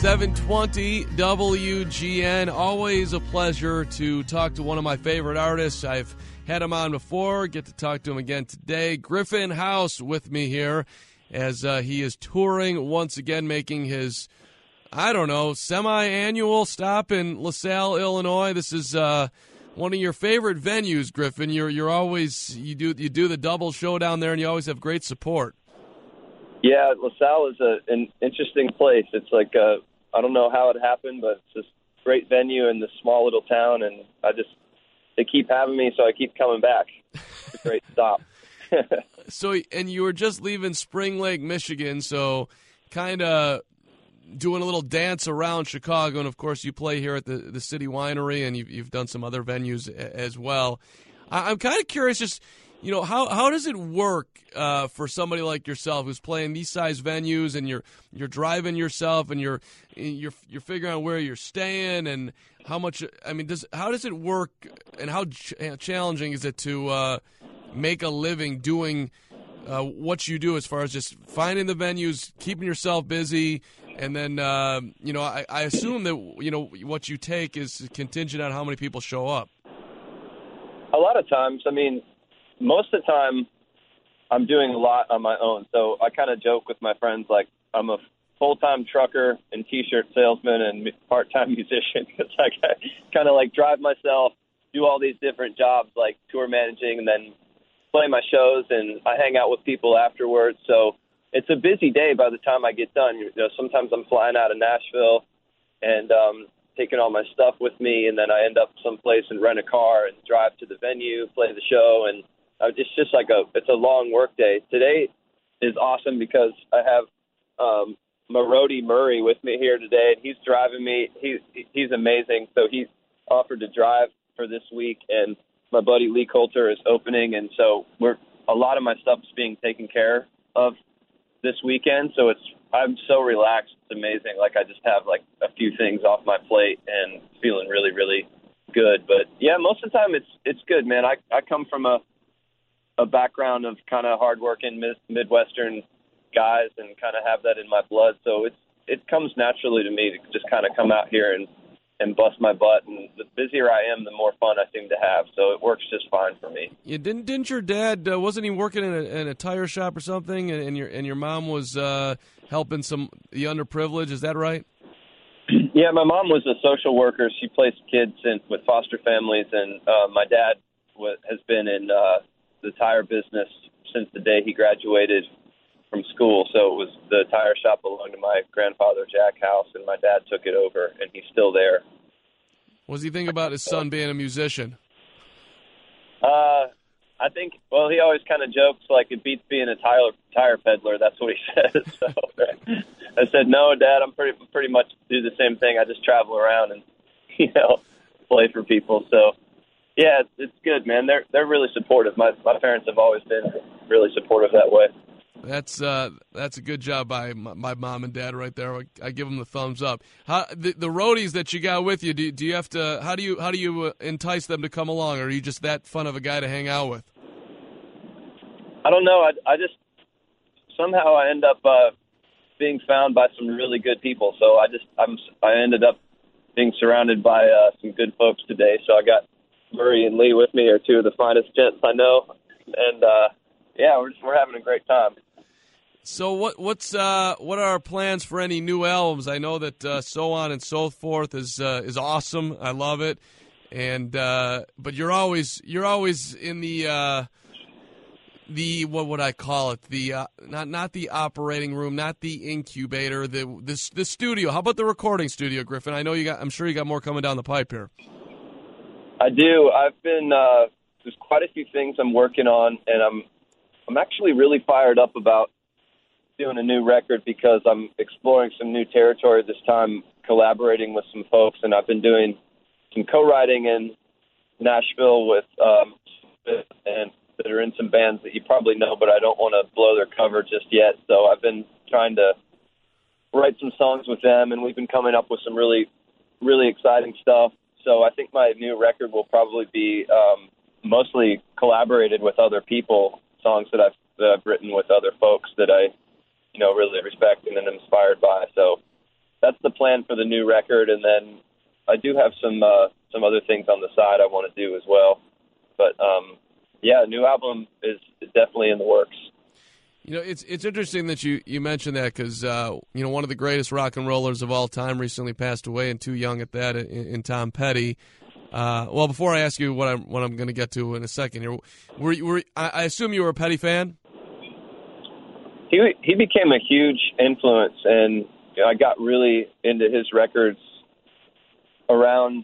720 WGN. Always a pleasure to talk to one of my favorite artists. I've had him on before. Get to talk to him again today. Griffin House with me here as he is touring once again, making his, semi-annual stop in LaSalle, Illinois. This is one of your favorite venues, Griffin. You're always you do the double show down there, and you always have great support. Yeah, LaSalle is an interesting place. It's like I don't know how it happened, but it's this great venue in this small little town, and they keep having me, so I keep coming back. It's a great stop. And you were just leaving Spring Lake, Michigan, so kind of doing a little dance around Chicago, and of course you play here at the City Winery, and you've done some other venues as well. I'm kind of curious, just how does it work for somebody like yourself who's playing these size venues, and you're driving yourself, and you're figuring out where you're staying, and how much? I mean, how does it work, and how challenging is it to make a living doing what you do, as far as just finding the venues, keeping yourself busy, and then I assume that what you take is contingent on how many people show up. A lot of times, most of the time, I'm doing a lot on my own. So I kind of joke with my friends, like I'm a full-time trucker and T-shirt salesman and part-time musician, because I kind of like drive myself, do all these different jobs, like tour managing, and then play my shows, and I hang out with people afterwards. So it's a busy day by the time I get done. Sometimes I'm flying out of Nashville and taking all my stuff with me, and then I end up someplace and rent a car and drive to the venue, play the show, and it's just like it's a long work day. Today is awesome because I have my roadie Murray with me here today, and he's driving me. He's amazing. So he's offered to drive for this week, and my buddy Lee Coulter is opening, and so a lot of my stuff is being taken care of this weekend. So I'm so relaxed. It's amazing. Like I just have like a few things off my plate and feeling really, really good. But yeah, most of the time it's good, man. I come from a background of kind of hardworking Midwestern guys and kind of have that in my blood. So it comes naturally to me to just kind of come out here and bust my butt. And the busier I am, the more fun I seem to have. So it works just fine for me. Yeah, didn't your dad wasn't he working in a tire shop or something? And your mom was helping the underprivileged. Is that right? Yeah, my mom was a social worker. She placed kids with foster families, and my dad has been in the tire business since the day he graduated from school. So it was the tire shop belonged to my grandfather, Jack House, and my dad took it over, and he's still there. What does he think about his son being a musician? I think, well, he always kind of jokes like it beats being a tire peddler. That's what he says. So I said, no, Dad, I'm pretty much do the same thing. I just travel around and, play for people. So, yeah, it's good, man. They're really supportive. My parents have always been really supportive that way. That's a good job by my mom and dad right there. I give them the thumbs up. The roadies that you got with you, do you have to? How do you entice them to come along? Or are you just that fun of a guy to hang out with? I don't know. I just somehow I end up being found by some really good people. So I ended up being surrounded by some good folks today. So I got Murray and Lee with me, are two of the finest gents I know, and yeah, we're having a great time. So what are our plans for any new albums? I know that So On and So Forth is awesome. I love it, and but you're always in the what would I call it? The not the operating room, not the incubator, the studio. How about the recording studio, Griffin? I know I'm sure you got more coming down the pipe here. I do. I've been there's quite a few things I'm working on, and I'm actually really fired up about doing a new record because I'm exploring some new territory this time, collaborating with some folks, and I've been doing some co-writing in Nashville with and that are in some bands that you probably know, but I don't want to blow their cover just yet. So I've been trying to write some songs with them, and we've been coming up with some really, really exciting stuff. So I think my new record will probably be mostly collaborated with other people, songs that I've written with other folks that I, really respect and am inspired by. So that's the plan for the new record. And then I do have some other things on the side I want to do as well. But yeah, a new album is definitely in the works. You know, it's interesting that you mentioned that because one of the greatest rock and rollers of all time recently passed away, and too young at that, in Tom Petty. Well, before I ask you what I'm going to get to in a second here, I assume you were a Petty fan? He became a huge influence, and I got really into his records around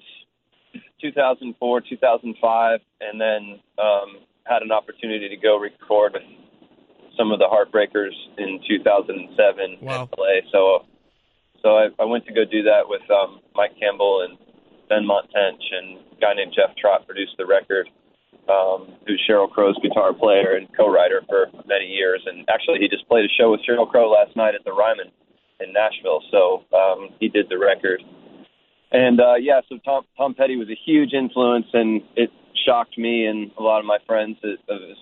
2004, 2005, and then had an opportunity to go record with some of the Heartbreakers in 2007 wow. in LA. So I went to go do that with Mike Campbell and Ben Montench, and a guy named Jeff Trott produced the record, who's Sheryl Crow's guitar player and co-writer for many years. And actually, he just played a show with Sheryl Crow last night at the Ryman in Nashville. So he did the record. And so Tom Petty was a huge influence, and it shocked me and a lot of my friends of his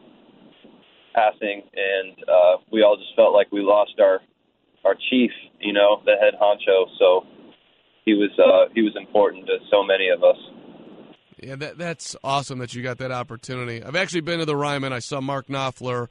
passing, and we all just felt like we lost our chief, the head honcho. So he was important to so many of us. Yeah, that's awesome that you got that opportunity. I've actually been to the Ryman. I saw Mark Knopfler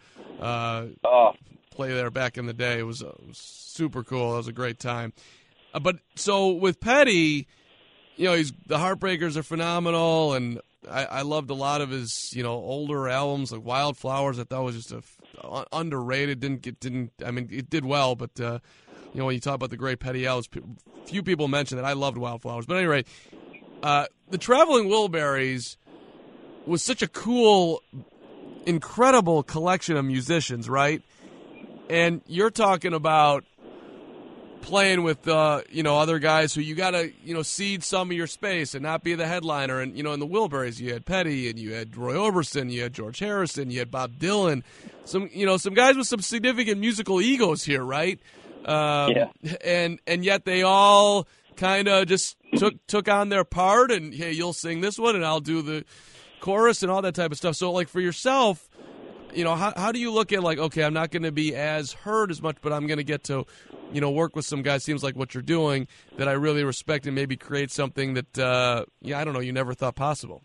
play there back in the day. It was super cool. It was a great time. But so with Petty, the Heartbreakers are phenomenal, and I loved a lot of his, older albums like Wildflowers. I thought was just underrated. It did well, but when you talk about the great Petty albums, few people mention that. I loved Wildflowers, but anyway, the Traveling Wilburys was such a cool, incredible collection of musicians, right? And you're talking about playing with other guys who you gotta cede some of your space and not be the headliner. And in the Wilburys you had Petty, and you had Roy Orbison, you had George Harrison, you had Bob Dylan, some guys with some significant musical egos here, right? Yeah. And yet they all kind of just took on their part, and hey, you'll sing this one and I'll do the chorus and all that type of stuff. So like for yourself, how do you look at like, okay, I'm not going to be as heard as much, but I'm going to get to work with some guys, seems like what you're doing, that I really respect, and maybe create something that, I don't know, you never thought possible?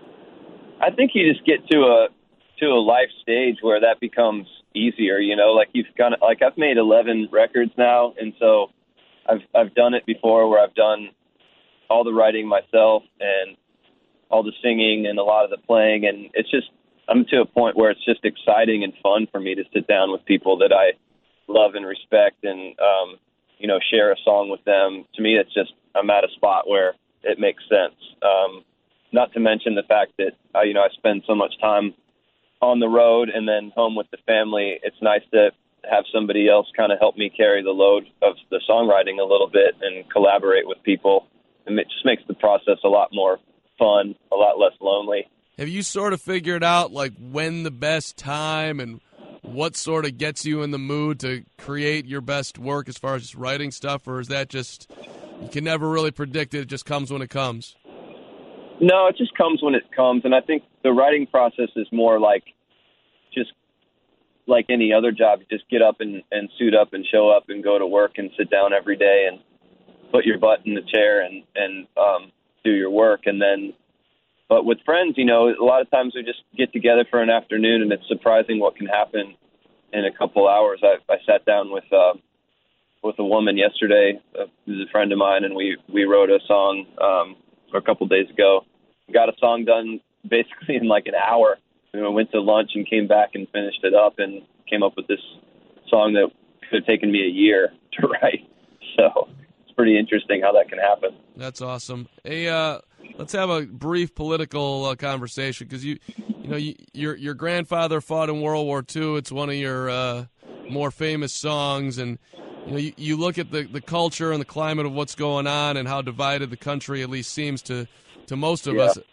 I think you just get to a life stage where that becomes easier, like you've kind of, like I've made 11 records now, and so I've done it before where I've done all the writing myself and all the singing and a lot of the playing, and it's just, I'm to a point where it's just exciting and fun for me to sit down with people that I love and respect and, share a song with them. To me, it's just, I'm at a spot where it makes sense. Not to mention the fact that, I spend so much time on the road and then home with the family. It's nice to have somebody else kind of help me carry the load of the songwriting a little bit and collaborate with people. And it just makes the process a lot more fun, a lot less lonely. Have you sort of figured out like when the best time and what sort of gets you in the mood to create your best work as far as just writing stuff, or is that just, you can never really predict it, it just comes when it comes? No, it just comes when it comes, and I think the writing process is more like just like any other job. You just get up and suit up and show up and go to work and sit down every day and put your butt in the chair and do your work. And then, but with friends, a lot of times we just get together for an afternoon, and it's surprising what can happen in a couple hours. I sat down with a woman yesterday, who's a friend of mine, and we wrote a song a couple days ago. Got a song done basically in like an hour. We went to lunch and came back and finished it up and came up with this song that could have taken me a year to write. So it's pretty interesting how that can happen. That's awesome. Hey, let's have a brief political conversation, because your grandfather fought in World War II. It's one of your more famous songs, and you look at the culture and the climate of what's going on and how divided the country at least seems to most of us.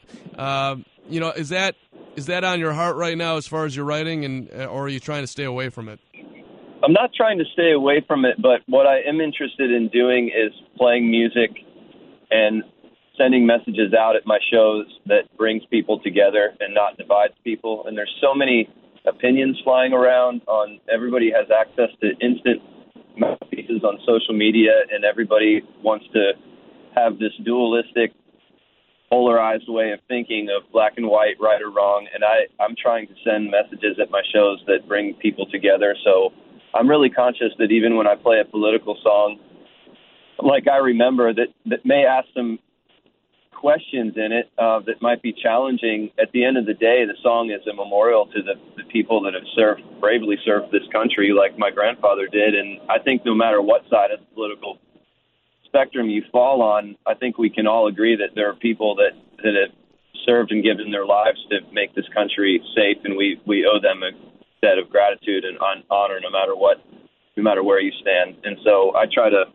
Is that on your heart right now as far as your writing, or are you trying to stay away from it? I'm not trying to stay away from it, but what I am interested in doing is playing music and sending messages out at my shows that brings people together and not divides people. And there's so many opinions flying around on, everybody has access to instant mouthpieces on social media, and everybody wants to have this dualistic, polarized way of thinking of black and white, right or wrong. And I'm trying to send messages at my shows that bring people together. So I'm really conscious that even when I play a political song, like I Remember, that may ask some questions in it that might be challenging, at the end of the day, the song is a memorial to the people that have bravely served this country like my grandfather did. And I think no matter what side of the political spectrum you fall on, I think we can all agree that there are people that have served and given their lives to make this country safe, and we owe them a debt of gratitude and honor no matter where you stand. And so I try to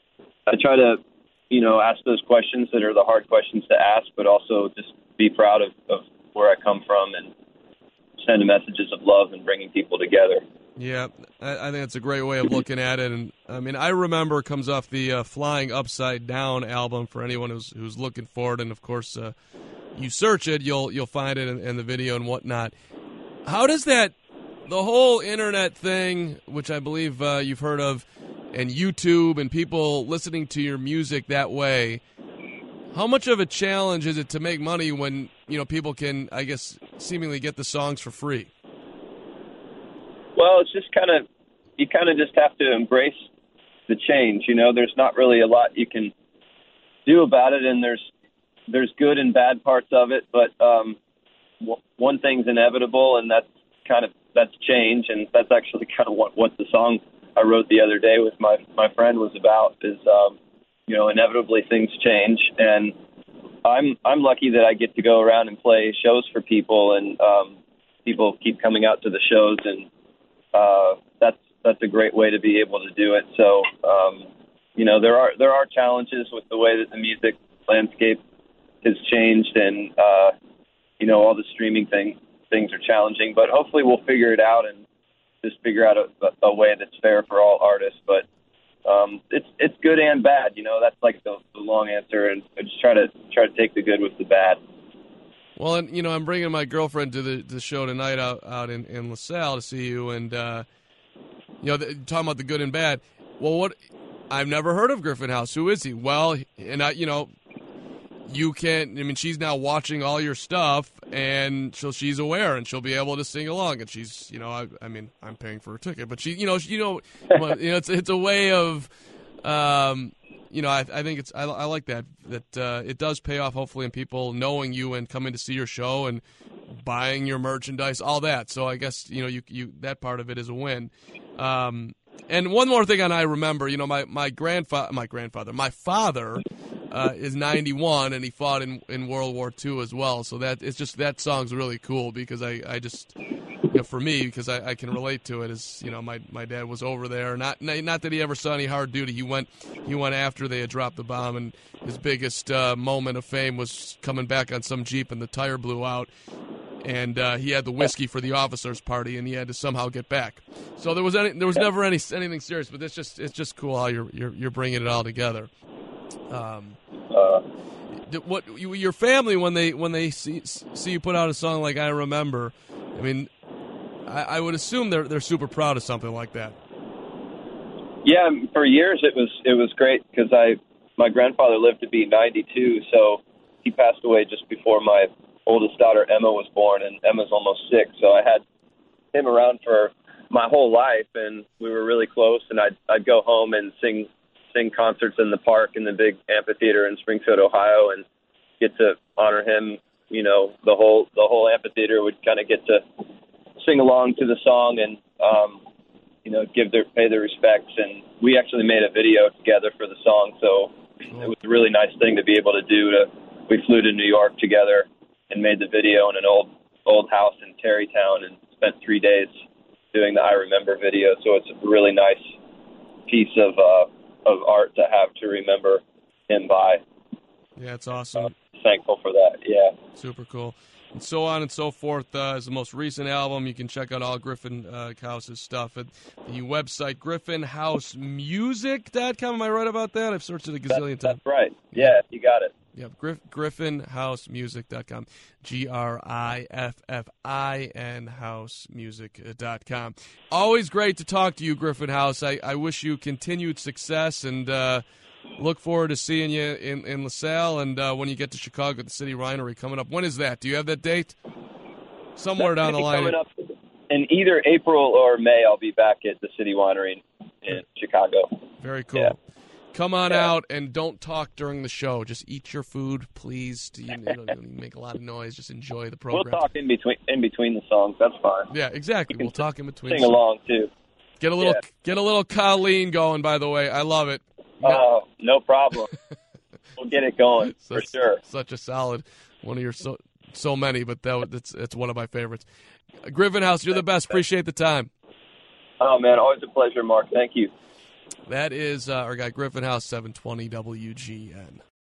ask those questions that are the hard questions to ask, but also just be proud of where I come from and send messages of love and bringing people together. Yeah, I think that's a great way of looking at it. And I mean, I Remember comes off the Flying Upside Down album for anyone who's looking for it. And of course, you search it, you'll find it in the video and whatnot. How does the whole internet thing, which I believe you've heard of, and YouTube and people listening to your music that way, how much of a challenge is it to make money when people can, I guess, seemingly get the songs for free? Well, it's just you just have to embrace the change. There's not really a lot you can do about it, and there's good and bad parts of it. But one thing's inevitable, and that's change, and that's actually kind of what the song I wrote the other day with my friend was about. Is inevitably things change, and I'm lucky that I get to go around and play shows for people, and people keep coming out to the shows, and that's a great way to be able to do it. So, there are challenges with the way that the music landscape has changed, and all the streaming things are challenging. But hopefully, we'll figure it out and just figure out a way that's fair for all artists. But it's good and bad. That's like the long answer, and I just try to take the good with the bad. Well, and I'm bringing my girlfriend to the show tonight out in LaSalle to see you, and talking about the good and bad. Well, I've never heard of Griffin House. Who is he? Well, and you can't. I mean, she's now watching all your stuff, and she's aware, and she'll be able to sing along. And she's, I mean, I'm paying for her ticket, but it's a way of. I think I like that it does pay off, hopefully, in people knowing you and coming to see your show and buying your merchandise, all that. So I guess, you that part of it is a win. And one more thing on I Remember, my father is 91, and he fought in World War II as well. So that song's really cool because I just, for me, because I can relate to it, as my dad was over there. Not that he ever saw any hard duty. He went after they had dropped the bomb, and his biggest moment of fame was coming back on some Jeep and the tire blew out, and he had the whiskey for the officers' party, and he had to somehow get back. So there was never anything serious, but it's just cool how you're bringing it all together. Your family, when they see you put out a song like I Remember, I mean, I would assume they're super proud of something like that. Yeah, for years it was great because my grandfather lived to be 92, so he passed away just before my oldest daughter Emma was born, and Emma's almost 6, so I had him around for my whole life, and we were really close. And I'd go home and sing concerts in the park in the big amphitheater in Springfield, Ohio, and get to honor him. The whole amphitheater would kind of get to sing along to the song and pay their respects. And we actually made a video together for the song, so it was a really nice thing to be able to do. We flew to New York together and made the video in an old house in Tarrytown and spent 3 days doing the I Remember video. So it's a really nice piece of art to have to remember him by. Yeah, it's awesome. Thankful for that. Yeah, super cool. And So On and So Forth is the most recent album. You can check out all Griffin House's stuff at the website griffinhousemusic.com. Am I right about that? I've searched it a gazillion times. That's right. Yeah, you got it. Yep, griffinhousemusic.com. GRIFFIN housemusic.com. Always great to talk to you, Griffin House. I wish you continued success and look forward to seeing you in LaSalle and when you get to Chicago at the City Winery coming up. When is that? Do you have that date? Somewhere down the line. Coming up in either April or May, I'll be back at the City Winery in Chicago. Very cool. Yeah. Come on out and don't talk during the show. Just eat your food, please. You don't make a lot of noise. Just enjoy the program. We'll talk in between the songs. That's fine. Yeah, exactly. We'll talk in between. Sing along too. Get a little Colleen going. By the way, I love it. Oh, no problem. We'll get it going for sure. Such a solid one of your so many, but it's one of my favorites. Griffin House, you're the best. Appreciate the time. Oh man, always a pleasure, Mark. Thank you. That is our guy Griffin House, 720 WGN.